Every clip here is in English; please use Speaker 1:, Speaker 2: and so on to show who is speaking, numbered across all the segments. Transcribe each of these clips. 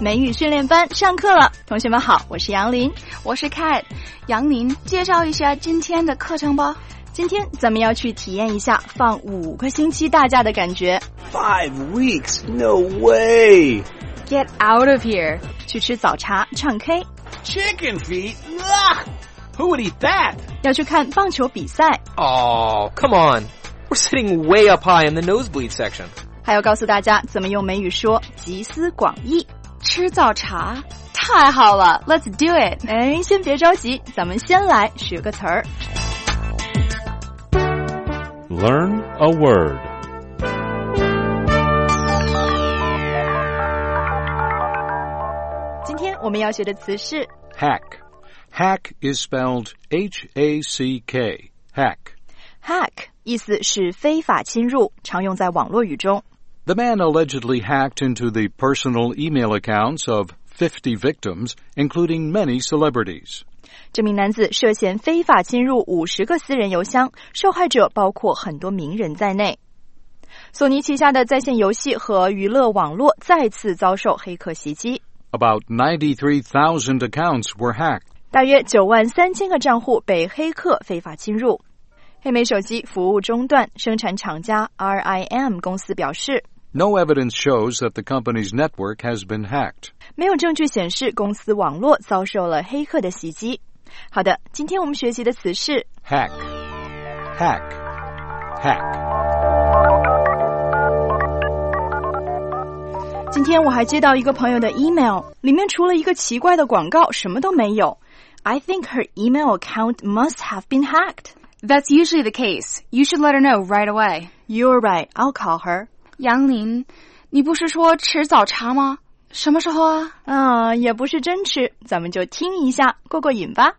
Speaker 1: 美语训练班上课了，同学们好，我是杨林，
Speaker 2: 我是 Kat。 杨林，介绍一下今天的课程吧。
Speaker 1: 今天咱们要去体验一下放5个星期大假的感觉。
Speaker 3: 5 weeks? No way!
Speaker 2: Get out of here.
Speaker 1: 去吃早茶，唱 K。
Speaker 3: Chicken feet? Ugh! Who would eat that?
Speaker 1: 要去看棒球比赛。
Speaker 4: Oh, come on. We're sitting way up high in the nosebleed section.
Speaker 1: 还要告诉大家怎么用美语说集思广益。
Speaker 2: 吃早茶太好了， Let's do it.
Speaker 1: 先别着急，咱们先来学个词儿。
Speaker 5: Learn a word.
Speaker 1: 今天我们要学的词是
Speaker 5: Hack. Hack is spelled H-A-C-K. Hack.
Speaker 1: Hack 意思是非法侵入，常用在网络语中。
Speaker 5: The man allegedly hacked into the personal email accounts of 50 victims, including many celebrities.
Speaker 1: 这名男子涉嫌非法侵入50个私人邮箱，受害者包括很多名人在内。索尼旗下的在线游戏和娱乐网络再次遭受黑客袭击。
Speaker 5: About 93,000 accounts were hacked.
Speaker 1: 大约93000个账户被黑客非法侵入。黑莓手机服务中断，生产厂家 RIM 公司表示
Speaker 5: No evidence shows that the company's network has been hacked.
Speaker 1: 没有证据显示公司网络遭受了黑客的袭击。好的，今天我们学习的词是
Speaker 5: Hack. Hack. Hack.
Speaker 1: 今天我还接到一个朋友的 email， 里面除了一个奇怪的广告，什么都没有。I think her email account must have been hacked.
Speaker 2: That's usually the case. You should let her know right away.
Speaker 1: You're right, I'll call her.
Speaker 2: 杨林，你不是说吃早茶吗？什么时候啊？
Speaker 1: 也不是真吃，咱们就听一下，过过瘾吧。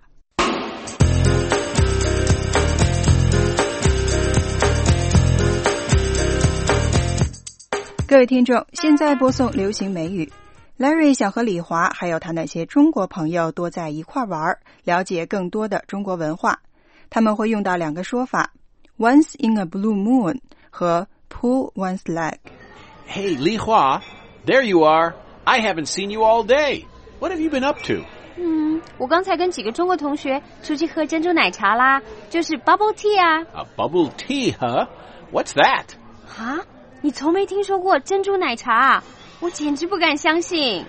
Speaker 6: 各位听众，现在播送流行美语。Larry 想和李华还有他那些中国朋友多在一块玩，了解更多的中国文化。他们会用到2个说法 Once in a blue moon 和 pull one's leg.
Speaker 3: Hey, Li Hua, there you are. I haven't seen you all day. What have you been up to?
Speaker 7: 我刚才跟几个中国同学出去喝珍珠奶茶啦，就是 bubble tea 啊。
Speaker 3: A bubble tea, huh? What's that?
Speaker 7: 啊？你从没听说过珍珠奶茶啊？我简直不敢相信。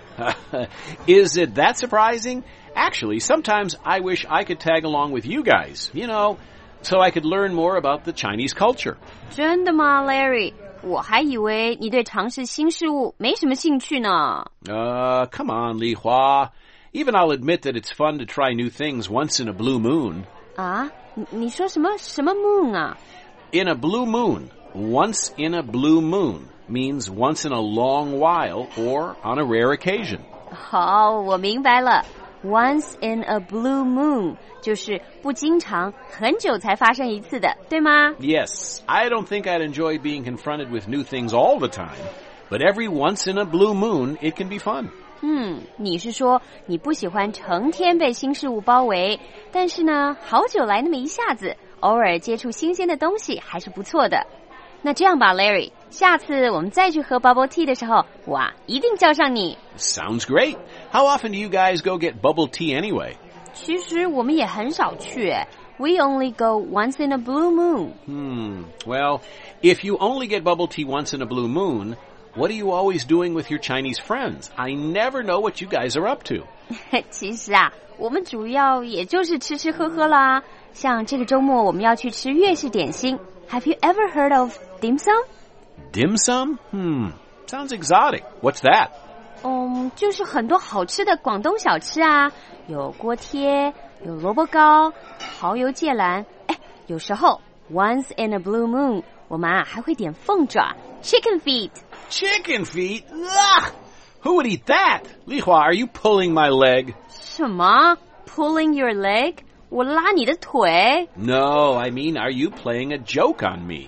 Speaker 3: Is it that surprising? Actually, sometimes I wish I could tag along with you guys, so I could learn more about the Chinese culture.
Speaker 7: 真的吗 ，Larry？ 我还以为你对尝试新事物没什么兴趣呢。
Speaker 3: Come on, Li Hua. Even I'll admit that it's fun to try new things once in a blue moon.
Speaker 7: 啊？你说什么 moon 啊？
Speaker 3: In a blue moon, once in a blue moon means once in a long while or on a rare occasion.
Speaker 7: 好，我明白了。Once in a blue moon 就是不经常，很久才发生一次的，对吗？
Speaker 3: Yes, I don't think I'd enjoy being confronted with new things all the time, but every once in a blue moon, it can be fun.
Speaker 7: 你是说你不喜欢成天被新事物包围，但是呢，好久来那么一下子，偶尔接触新鲜的东西还是不错的。那这样吧 Larry， 下次我们再去喝 bubble tea 的时候，我一定叫上你。
Speaker 3: Sounds great. How often do you guys go get bubble tea anyway?
Speaker 7: 其实我们也很少去We only go once in a blue moon.
Speaker 3: Well, if you only get bubble tea once in a blue moon, what are you always doing with your Chinese friends? I never know what you guys are up to.
Speaker 7: 其实我们主要也就是吃吃喝喝啦。像这个周末我们要去吃粤式点心。Have you ever heard of dim sum?
Speaker 3: Dim sum? Sounds exotic. What's that?
Speaker 7: 就是很多好吃的广东小吃啊，有锅贴，有萝卜糕，蚝油芥兰。有时候 once in a blue moon， 我们还会点凤爪 chicken feet.
Speaker 3: Chicken feet? Ugh! Who would eat that? Li Hua, are you pulling my leg?
Speaker 7: 什么 pulling your leg？ 我拉你的腿？
Speaker 3: No, I mean, are you playing a joke on me?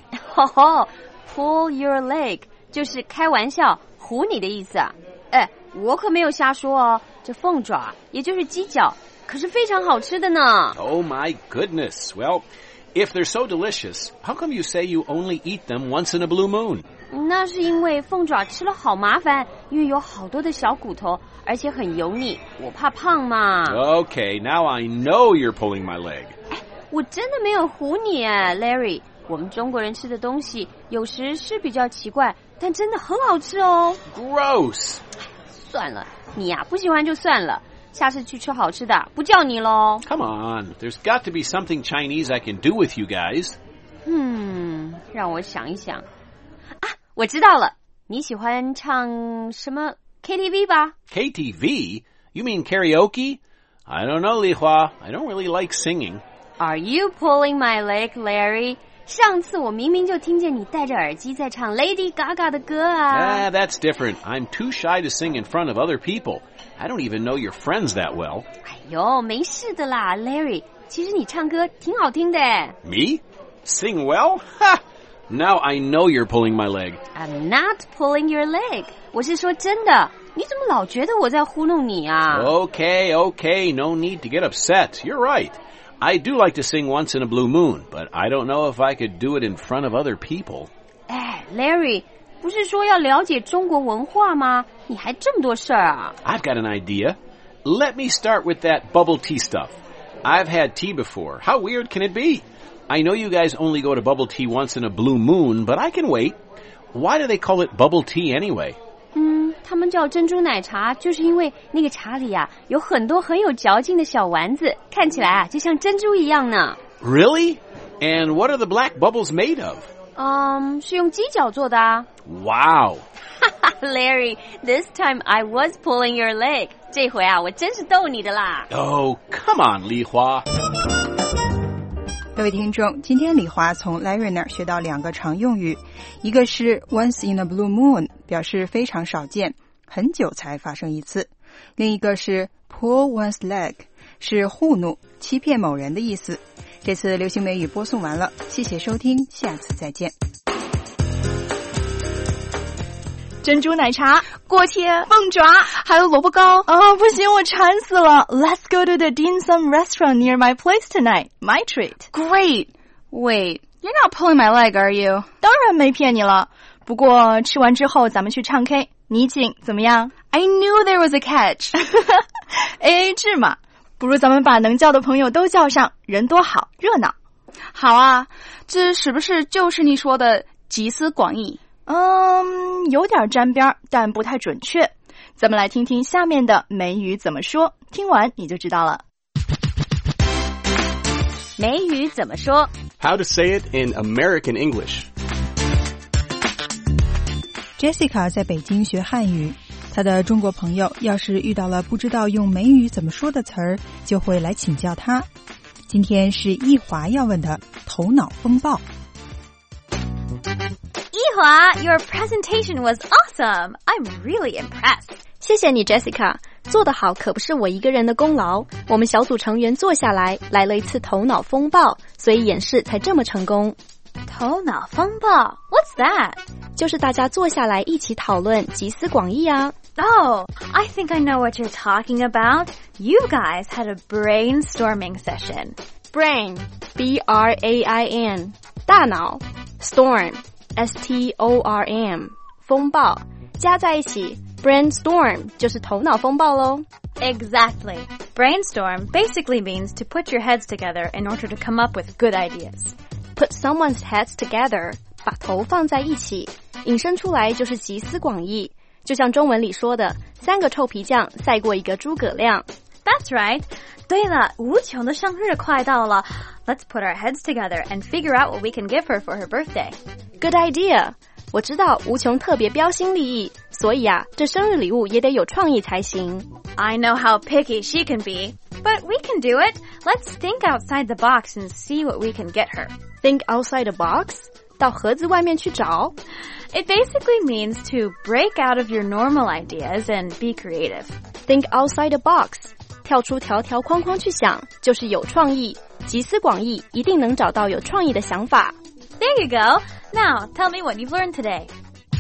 Speaker 7: Pull your leg 就是开玩笑唬你的意思啊。我可没有瞎说哦，这凤爪也就是鸡脚，可是非常好吃的呢。
Speaker 3: Oh my goodness. Well, If they're so delicious, how come you say you only eat them once in a blue moon?
Speaker 7: 那是因为凤爪吃了好麻烦，因为有好多的小骨头，而且很油腻，我怕胖嘛。
Speaker 3: Okay, now I know you're pulling my leg.
Speaker 7: 我真的没有唬你啊 Larry， 我们中国人吃的东西有时是比较奇怪，但真的很好吃哦。
Speaker 3: Gross.
Speaker 7: 算了，你呀，不喜欢就算了，下次去吃好吃的，不叫你咯。
Speaker 3: Come on, there's got to be something Chinese I can do with you guys.
Speaker 7: 让我想一想啊，我知道了，你喜欢唱什么 KTV 吧？
Speaker 3: KTV? You mean karaoke? I don't know, Li Hua. I don't really like singing.
Speaker 7: Are you pulling my leg, Larry? 上次我明明就听见你戴着耳机在唱 Lady Gaga 的歌啊。
Speaker 3: That's different. I'm too shy to sing in front of other people. I don't even know your friends that well.
Speaker 7: 哎呦，没事的啦 Larry， 其实你唱歌挺好听的。
Speaker 3: Me? Sing well? Ha! Now I know you're pulling my leg.
Speaker 7: I'm not pulling your leg. 我是说真的，你怎么老觉得我在糊弄你啊？
Speaker 3: Okay, no need to get upset. You're right. I do like to sing once in a blue moon, but I don't know if I could do it in front of other people.
Speaker 7: 哎 Larry， 不是说要了解中国文化吗？你还这么多事儿啊？
Speaker 3: I've got an idea. Let me start with that bubble tea stuff. I've had tea before. How weird can it be? I know you guys only go to bubble tea once in a blue moon, but I can wait. Why do they call it bubble tea anyway?
Speaker 7: 他们叫珍珠奶茶，就是因为那个茶里啊有很多很有嚼劲的小丸子，看起来啊就像珍珠一样呢。
Speaker 3: Really? And what are the black bubbles made of?
Speaker 7: 是用鸡脚做的啊。
Speaker 3: Wow.
Speaker 7: Larry, this time I was pulling your leg. 这回啊我真是逗你的啦。
Speaker 3: Oh, come on, Li Hua.
Speaker 6: 各位听众，今天李华从 Larry 那儿学到2个常用语，一个是 once in a blue moon， 表示非常少见，很久才发生一次；另一个是 pull one's leg， 是糊弄、欺骗某人的意思。这次流行美语播送完了，谢谢收听，下次再见。
Speaker 1: 珍珠奶茶、
Speaker 2: 锅贴、
Speaker 1: 凤爪，
Speaker 2: 还有萝卜糕。
Speaker 1: 不行，我馋死了。Let's go to the dim sum restaurant near my place tonight. My treat.
Speaker 2: Great. Wait, you're not pulling my leg, are you?
Speaker 1: 当然没骗你了。不过吃完之后咱们去唱 K， 你请怎么样？
Speaker 2: I knew there was a catch.
Speaker 1: AA 制嘛，不如咱们把能叫的朋友都叫上，人多好，热闹。
Speaker 2: 好啊，这是不是就是你说的集思广益？
Speaker 1: 有点沾边，但不太准确。咱们来听听下面的美语怎么说，听完你就知道了。
Speaker 7: 美语怎么说？
Speaker 8: How to say it in American English.
Speaker 6: Jessica 在北京学汉语，她的中国朋友要是遇到了不知道用美语怎么说的词儿，就会来请教她。今天是易华要问的头脑风暴。
Speaker 9: Yihua, your presentation was awesome. I'm really impressed.
Speaker 10: 谢谢你 Jessica， 做得好可不是我一个人的功劳，我们小组成员坐下来来了一次头脑风暴，所以演示才这么成功。
Speaker 9: 头脑风暴 What's that?
Speaker 10: 就是大家坐下来一起讨论，集思广益啊。
Speaker 9: Oh, I think I know what you're talking about. You guys had a brainstorming session.
Speaker 10: Brain, B-R-A-I-N, 大脑 Storm, S-T-O-R-M, 风暴加在一起 brainstorm 就是头脑风暴咯。
Speaker 9: Exactly. Brainstorm basically means to put your heads together in order to come up with good ideas.
Speaker 10: Put someone's heads together, 把头放在一起，引申出来就是集思广益，就像中文里说的3个臭皮匠赛过一个诸葛亮。
Speaker 9: That's right. 对了，吴琼的生日快到了。 Let's put our heads together and figure out what we can give her for her birthday.
Speaker 10: Good idea. 我知道吴琼特别标新立异，所以啊，这生日礼物也得有创意才行。
Speaker 9: I know how picky she can be, but we can do it. Let's think outside the box and see what we can get her.
Speaker 10: Think outside the box? 到盒子外面去找？
Speaker 9: It basically means to break out of your normal ideas and be creative.
Speaker 10: Think outside the box. 跳出条条框框去想，就是有创意，集思广益，一定能找到有创意的想法。
Speaker 9: There you go. Now, tell me what you've learned today.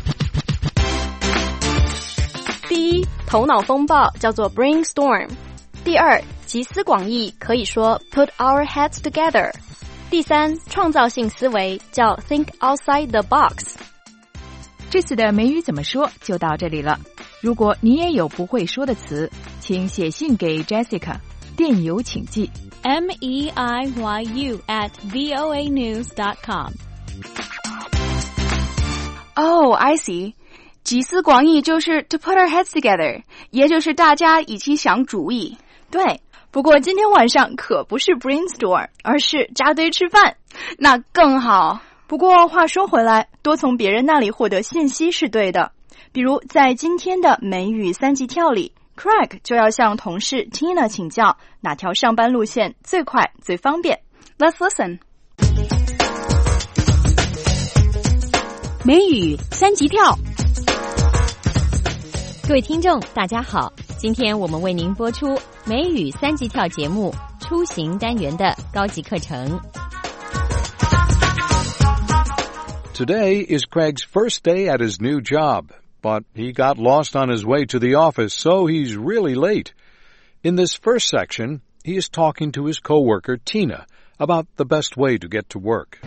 Speaker 10: 第一，头脑风暴叫做 brainstorm。第二，集思广益可以说 put our heads together。 第3，创造性思维叫 think outside the box。
Speaker 1: 这次的美语怎么说就到这里了。如果你也有不会说的词，请写信给 Jessica， 电邮请寄
Speaker 10: meiyu@voanews.com。
Speaker 2: Oh, I see. 集思广益就是 to put our heads together， 也就是大家一起想主意。
Speaker 1: 对，不过今天晚上可不是 brainstorm， 而是扎堆吃饭，
Speaker 2: 那更好。
Speaker 1: 不过话说回来，多从别人那里获得信息是对的。比如在今天的美语3级跳里， Craig 就要向同事 Tina 请教哪条上班路线最快最方便。
Speaker 2: Let's listen。
Speaker 7: 美语3级跳。各位听众大家好，今天我们为您播出美语3级跳节目出行单元的高级课程。
Speaker 5: Today is Craig's first day at his new job, but he got lost on his way to the office, so he's really late. In this first section, he is talking to his coworker, Tina, about the best way to get to work.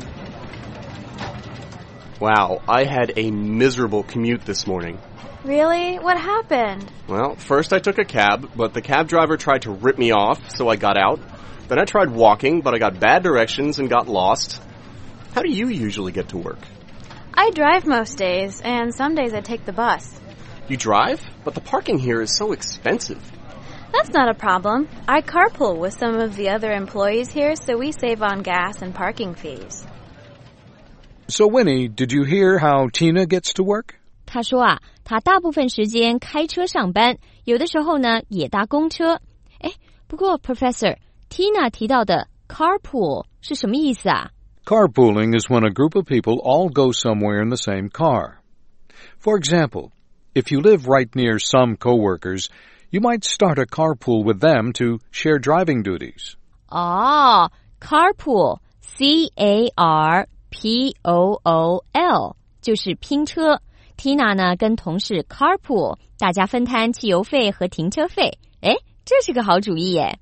Speaker 8: Wow, I had a miserable commute this morning.
Speaker 9: Really? What happened?
Speaker 8: Well, first I took a cab, but the cab driver tried to rip me off, so I got out. Then I tried walking, but I got bad directions and got lost. How do you usually get to work?
Speaker 9: I drive most days, and some days I take the bus.
Speaker 8: You drive? But the parking here is so expensive.
Speaker 9: That's not a problem. I carpool with some of the other employees here, so we save on gas and parking fees.
Speaker 5: So, Winnie, did you hear how Tina gets to work?
Speaker 7: 他说啊，他大部分时间开车上班，有的时候呢也搭公车。诶，不过 Professor Tina 提到的 carpool 是什么意思啊？
Speaker 5: Carpooling is when a group of people all go somewhere in the same car. For example, if you live right near some coworkers, you might start a carpool with them to share driving duties.
Speaker 7: 哦， carpool C-A-R-P-O-O-L 就是拼车。Tina 呢跟同事 carpool， 大家分摊汽油费和停车费。诶，这是个好主意耶。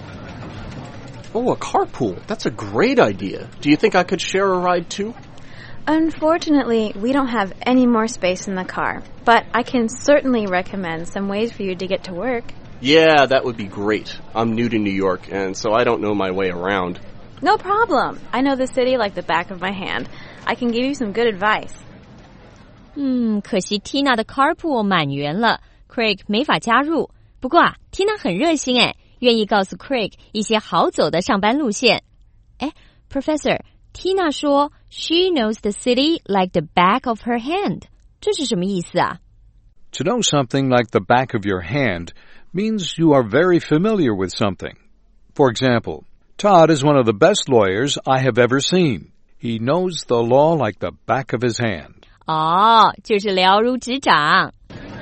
Speaker 8: Oh, a carpool. That's a great idea. Do you think I could share a ride too?
Speaker 9: Unfortunately, we don't have any more space in the car, but I can certainly recommend some ways for you to get to work.
Speaker 8: Yeah, that would be great. I'm new to New York, and so I don't know my way around.
Speaker 9: No problem. I know the city like the back of my hand. I can give you some good advice.
Speaker 7: 可惜 Tina 的 carpool 满员了 ，Craig 没法加入。不过啊 ，Tina 很热心诶，愿意告诉 Craig 一些好走的上班路线。诶 Professor Tina 说 She knows the city like the back of her hand， 这是什么意思啊？
Speaker 5: To know something like the back of your hand means you are very familiar with something. For example, Todd is one of the best lawyers I have ever seen. He knows the law like the back of his hand.
Speaker 7: 哦，就是了如指掌。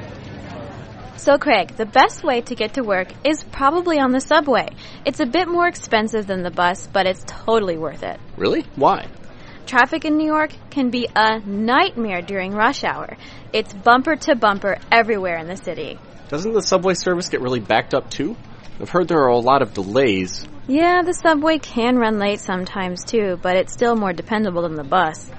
Speaker 9: So, Craig, the best way to get to work is probably on the subway. It's a bit more expensive than the bus, but it's totally worth it.
Speaker 8: Really? Why?
Speaker 9: Traffic in New York can be a nightmare during rush hour. It's bumper to bumper everywhere in the city.
Speaker 8: Doesn't the subway service get really backed up too? I've heard there are a lot of delays.
Speaker 9: Yeah, the subway can run late sometimes too, but it's still more dependable than the bus.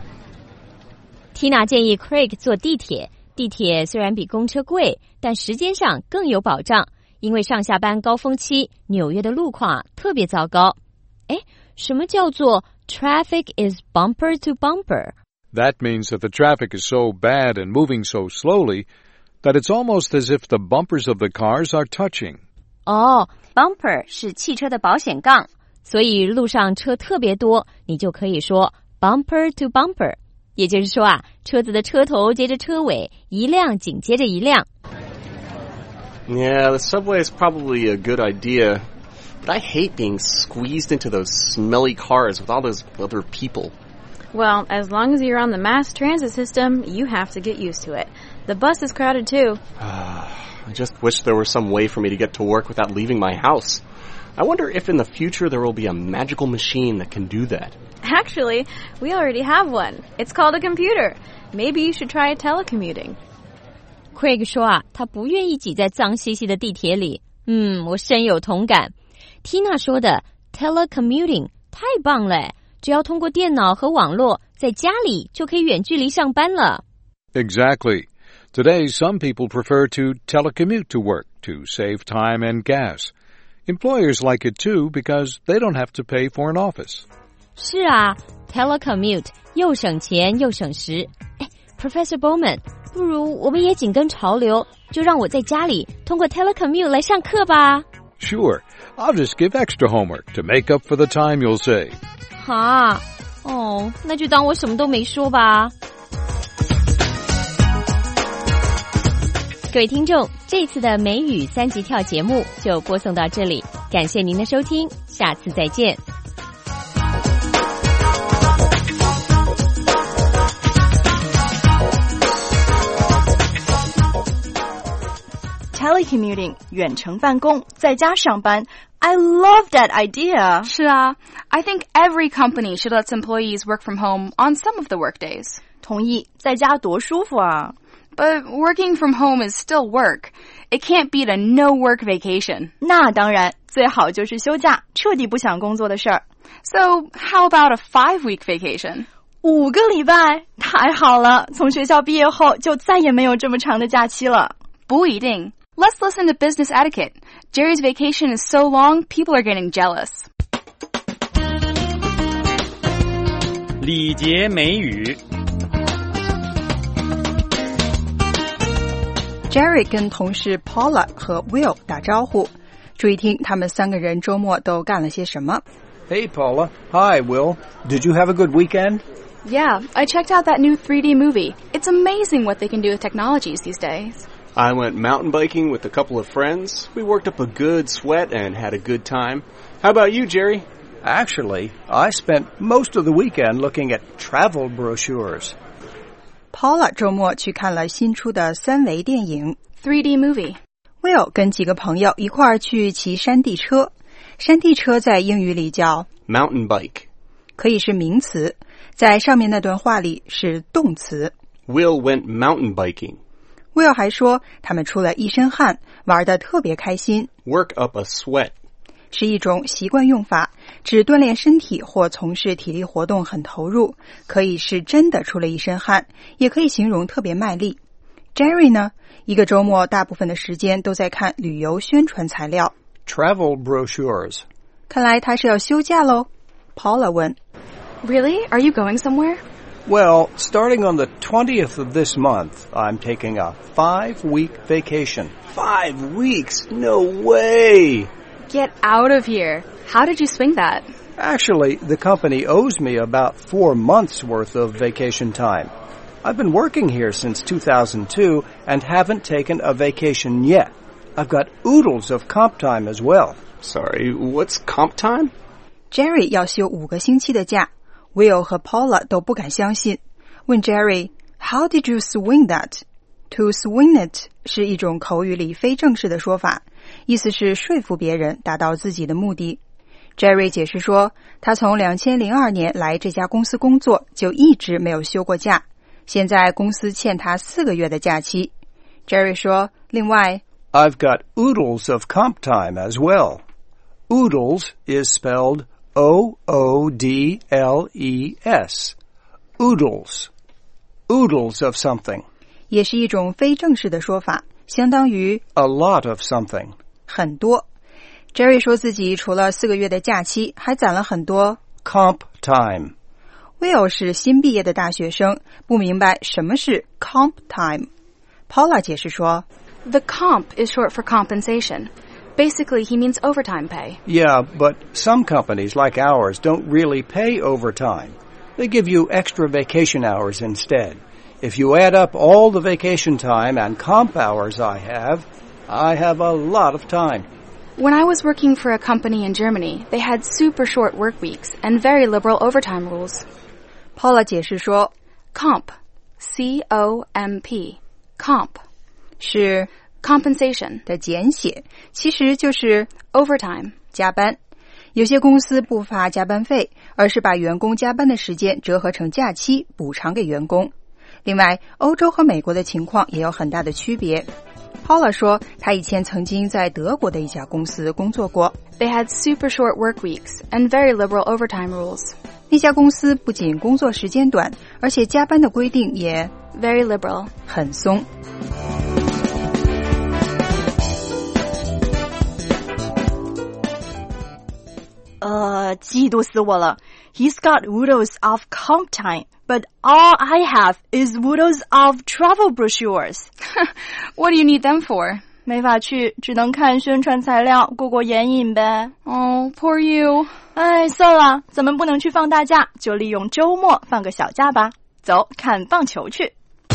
Speaker 7: Tina 建议 Craig 坐地铁。地铁虽然比公车贵，但时间上更有保障，因为上下班高峰期，纽约的路况特别糟糕。诶，什么叫做 traffic is bumper to bumper?
Speaker 5: That means that the traffic is so bad and moving so slowly that it's almost as if the bumpers of the cars are touching.
Speaker 7: 哦， bumper 是汽车的保险杠，所以路上车特别多，你就可以说 bumper to bumper。也就是说啊，车子的车头接着车尾，一辆紧接着一辆。
Speaker 8: Yeah, the subway is probably a good idea, but I hate being squeezed into those smelly cars with all those other people.
Speaker 9: Well, as long as you're on the mass transit system, you have to get used to it. The bus is crowded too.
Speaker 8: I just wish there were some way for me to get to work without leaving my house. I wonder if in the future there will be a magical machine that can do that.
Speaker 9: Actually, we already have one. It's called a computer. Maybe you should try telecommuting.
Speaker 7: Craig 说啊，他不愿意挤在脏兮兮的地铁里。我深有同感。Tina 说的 telecommuting 太棒了， 只要通过电脑和网络，在家里就可以远距离上班了。
Speaker 5: Exactly. Today, some people prefer to telecommute to work to save time and gas. Employers like it too because they don't have to pay for an office.
Speaker 7: 是啊 ，telecommute 又省钱又省时。Professor Bowman， 不如我们也紧跟潮流，就让我在家里通过 telecommute 来上课吧。
Speaker 5: Sure, I'll just give extra homework to make up for the time you'll save.
Speaker 7: 哈，那就当我什么都没说吧。各位听众，这次的美语3级跳节目就播送到这里，感谢您的收听，下次再见。
Speaker 1: Telecommuting 远程办公，在家上班。I love that idea.
Speaker 2: 是啊 I think every company should let employees work from home on some of the workdays.
Speaker 1: 同意，在家多舒服啊。
Speaker 2: But working from home is still work. It can't beat a no-work vacation.
Speaker 1: 那当然，最好就是休假，彻底不想工作的事儿。
Speaker 2: So, how about a 5-week vacation?
Speaker 1: 5个礼拜，太好了！从学校毕业后，就再也没有这么长的假期了。
Speaker 2: 不一定。Let's listen to business etiquette. Jerry's vacation is so long, people are getting jealous.
Speaker 11: 礼节美语。
Speaker 6: Jerry 跟同事 Paula 和 Will 打招呼，注意听他们3个人周末都干了些什么。
Speaker 12: Hey, Paula. Hi, Will. Did you have a good weekend?
Speaker 2: Yeah, I checked out that new 3D movie. It's amazing what they can do with technologies these days.
Speaker 8: I went mountain biking with a couple of friends. We worked up a good sweat and had a good time. How about you, Jerry?
Speaker 12: Actually, I spent most of the weekend looking at travel brochures.
Speaker 6: Paula 周末去看了新出的3维电影
Speaker 2: 3D movie.
Speaker 6: Will 跟几个朋友一块儿去骑山地车。山地车在英语里叫
Speaker 8: mountain bike.
Speaker 6: 可以是名词，在上面那段话里是动词。
Speaker 8: Will went mountain biking.Will
Speaker 6: 还说他们出了一身汗，玩得特别开心。
Speaker 8: Work up a sweat
Speaker 6: 是一种习惯用法，指锻炼身体或从事体力活动很投入，可以是真的出了一身汗，也可以形容特别卖力。Jerry 呢，一个周末大部分的时间都在看旅游宣传材料
Speaker 12: Travel brochures.
Speaker 6: 看来他是要休假咯 Paula 问
Speaker 2: Really? Are you going somewhere?Well,
Speaker 12: starting on the 20th of this month, I'm taking a 5-week vacation.
Speaker 8: 5 weeks? No way!
Speaker 2: Get out of here. How did you swing that?
Speaker 12: Actually, the company owes me about 4 months' worth of vacation time. I've been working here since 2002 and haven't taken a vacation yet. I've got oodles of comp time as well.
Speaker 8: Sorry, what's comp time?
Speaker 6: Jerry 要休5个星期的假。Will 和 Paula 都不敢相信，问 Jerry, How did you swing that? To swing it 是一种口语里非正式的说法，意思是说服别人达到自己的目的。Jerry 解释说，他从2002年来这家公司工作，就一直没有休过假，现在公司欠他4个月的假期。Jerry 说，另外
Speaker 12: I've got oodles of comp time as well. Oodles is spelled O-O-D-L-E-S. Oodles. Oodles of something.
Speaker 6: 也是一种非正式的说法，相当于
Speaker 12: a lot of something.
Speaker 6: 很多。Jerry 说自己除了4个月的假期，还攒了很多
Speaker 12: comp time.
Speaker 6: Will 是新毕业的大学生，不明白什么是 comp time. Paula 解释说
Speaker 2: The comp is short for compensation.Basically, he means overtime pay.
Speaker 12: Yeah, but some companies like ours don't really pay overtime. They give you extra vacation hours instead. If you add up all the vacation time and comp hours I have a lot of time.
Speaker 2: When I was working for a company in Germany, they had super short work weeks and very liberal overtime rules.
Speaker 6: Paula 解释说
Speaker 2: Comp, C-O-M-P, comp,
Speaker 6: 是
Speaker 2: compensation
Speaker 6: 的简写，其实就是
Speaker 2: overtime
Speaker 6: 加班。有些公司不发加班费，而是把员工加班的时间折合成假期补偿给员工。另外，欧洲和美国的情况也有很大的区别。Paula 说，她以前曾经在德国的一家公司工作过。
Speaker 2: They had super short work weeks and very liberal overtime rules.
Speaker 6: 那家公司不仅工作时间短，而且加班的规定也
Speaker 9: very liberal，
Speaker 6: 很松。
Speaker 1: 嫉妒死我了。He's got oodles of comp time, but all I have is oodles of travel brochures.
Speaker 2: What do you need them for?
Speaker 1: 没法去，只能看宣传材料，过过眼瘾呗。
Speaker 2: Oh, poor you.
Speaker 1: 哎，算了，咱们不能去放大假，就利用周末放个小假吧。走，看棒球去。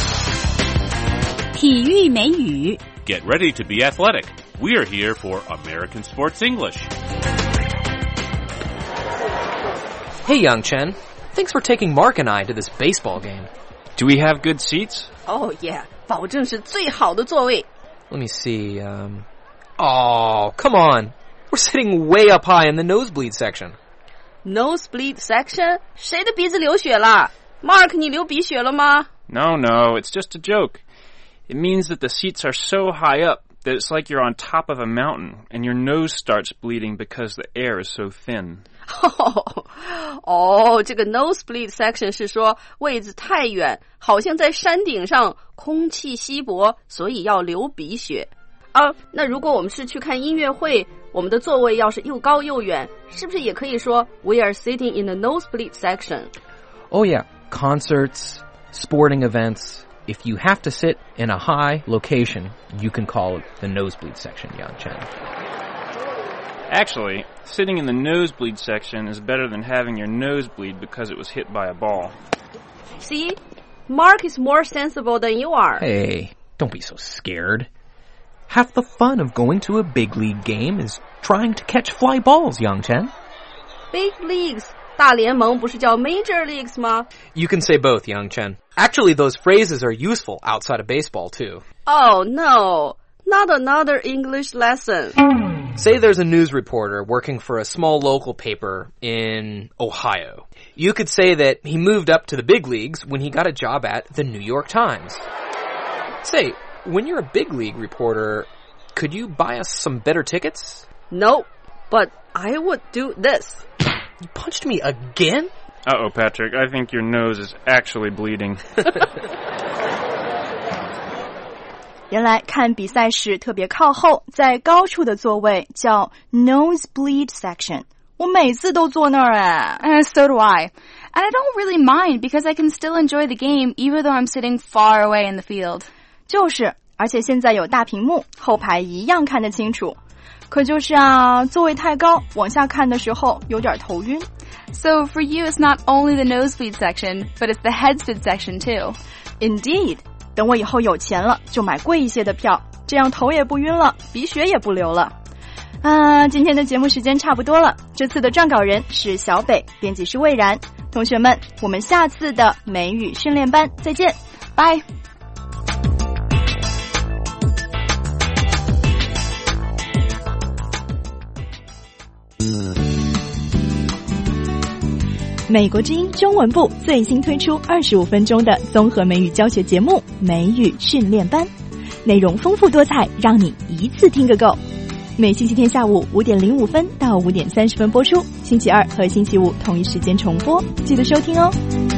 Speaker 7: 体育美语
Speaker 13: Get ready to be athletic. We are here for American Sports English.
Speaker 4: Hey, Young Chen. Thanks for taking Mark and I to this baseball game.
Speaker 11: Do we have good seats?
Speaker 14: Oh, yeah. 保证是最好的座位。
Speaker 4: Let me see, Oh, come on. We're sitting way up high in the nosebleed section.
Speaker 14: Nosebleed section? 谁的鼻子流血了？ Mark, 你流鼻血了吗？
Speaker 11: No, it's just a joke. It means that the seats are so high up that it's like you're on top of a mountain and your nose starts bleeding because the air is so thin.
Speaker 14: 这个 nosebleed section 是说位置太远，好像在山顶上，空气稀薄，所以要流鼻血。那如果我们是去看音乐会，我们的座位要是又高又远，是不是也可以说 We are sitting in the nosebleed section?
Speaker 15: Oh yeah, concerts, sporting events. If you have to sit in a high location, you can call it the nosebleed section, Yang Chen.
Speaker 11: Actually, sitting in the nosebleed section is better than having your nose bleed because it was hit by a ball.
Speaker 14: See? Mark is more sensible than you are.
Speaker 15: Hey, don't be so scared. Half the fun of going to a big league game is trying to catch fly balls, Yang Chen.
Speaker 14: Big leagues, 大联盟不是叫 major leagues 吗？
Speaker 4: You can say both, Young Chen. Actually, those phrases are useful outside of baseball, too.
Speaker 14: Oh, no. Not another English lesson.
Speaker 4: Say there's a news reporter working for a small local paper in Ohio. You could say that he moved up to the big leagues when he got a job at the New York Times. Say, when you're a big league reporter, could you buy us some better tickets?
Speaker 14: No, but I would do this.
Speaker 4: You punched me again?
Speaker 11: Uh-oh, Patrick, I think your nose is actually bleeding.
Speaker 1: 原来看比赛时特别靠后，在高处的座位叫 nosebleed section。我每次都坐那儿哎。
Speaker 2: So do I. And I don't really mind because I can still enjoy the game even though I'm sitting far away in the field.
Speaker 1: 就是，而且现在有大屏幕，后排一样看得清楚。可就是啊，座位太高，往下看的时候有点头晕。
Speaker 2: So for you, it's not only the nosebleed section, but it's the headspin section too.
Speaker 1: Indeed. 等我以后有钱了，就买贵一些的票，这样头也不晕了，鼻血也不流了。今天的节目时间差不多了。这次的撰稿人是小北，编辑是魏然。同学们，我们下次的美语训练班再见，拜。美国之音中文部最新推出25分钟的综合美语教学节目《美语训练班》，内容丰富多彩，让你一次听个够。每星期天下午5点05分到5点30分播出，星期二和星期五同一时间重播，记得收听哦。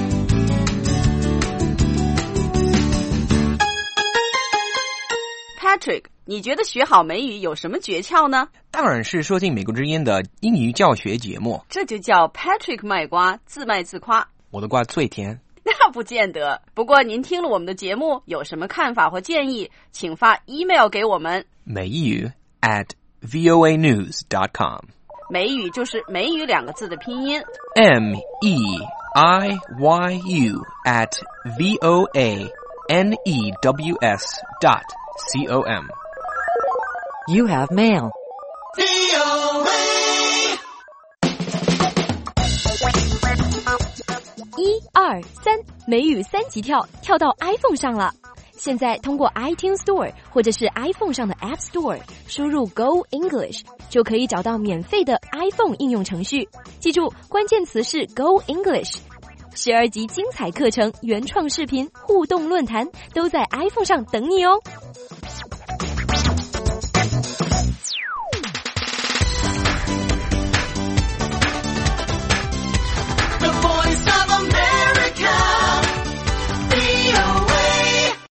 Speaker 14: Patrick， 你觉得学好美语有什么诀窍呢？
Speaker 15: 当然是收听美国之音的英语教学节目。
Speaker 14: 这就叫 Patrick 卖瓜，自卖自夸。
Speaker 15: 我的瓜最甜。
Speaker 14: 那不见得。不过您听了我们的节目，有什么看法或建议，请发 email 给我们。
Speaker 15: 美语 @voanews.com。
Speaker 14: 美语就是美语2个字的拼音。
Speaker 15: MEIYU @VOANEWS.com.
Speaker 16: You have mail.
Speaker 17: VOA
Speaker 10: 1、2、3，美语3级跳到 iPhone 上了。现在通过 iTunes Store 或者是 iPhone 上的 App Store 输入 Go English 就可以找到免费的 iPhone 应用程序。记住，关键词是 Go English。12集精彩课程、原创视频、互动论坛都在 iPhone 上等你哦。